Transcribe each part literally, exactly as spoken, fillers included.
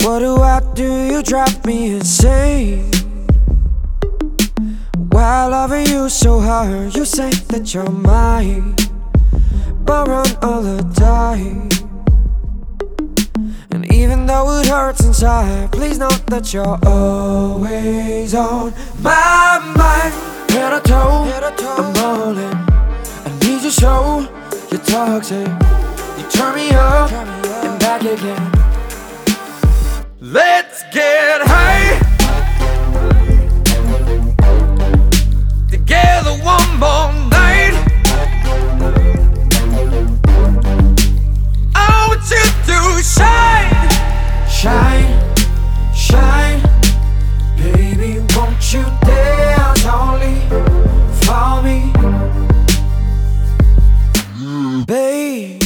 What do I do? You drive me insane. While loving you so hard, you say that you're mine, but run all the time. And even though it hurts inside, please know that you're always on my mind. Head to toe, I'm all in. I need you so, you're toxic. You turn me up and back again. Let's get high together one more night. I want you to shine, shine, shine. Baby, won't you dance only for me, babe.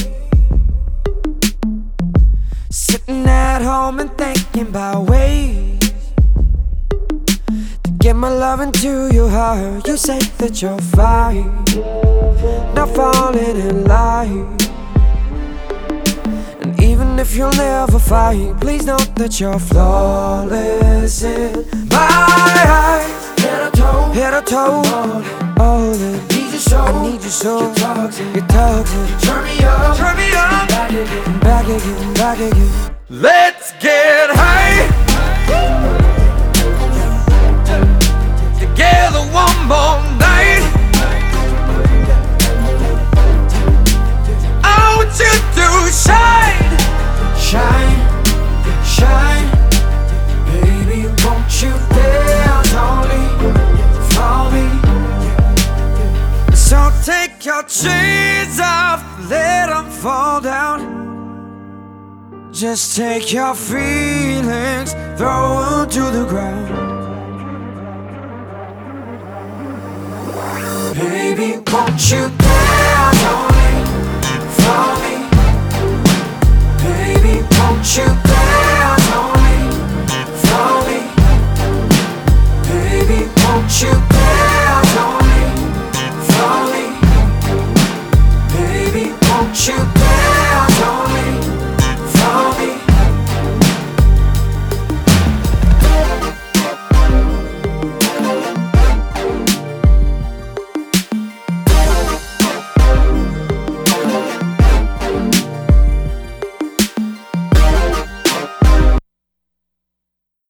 Sitting at home and thinking about ways to get my love into your heart. You say that you're fine, not falling in line. And even if you'll never fight, please know that you're flawless in my eyes. Head to toe, head to toe, all in. Need you so, I need you so. You're toxic, you're toxic. You turn me up, turn me up. Back again, back again, back again. Let's get high together one more night. I want you to shine, shine, shine. Baby, won't you dance only for me? So take your chains off, let them fall down. Just take your feelings, throw them to the ground. Baby, won't you dance only for me? Baby, won't you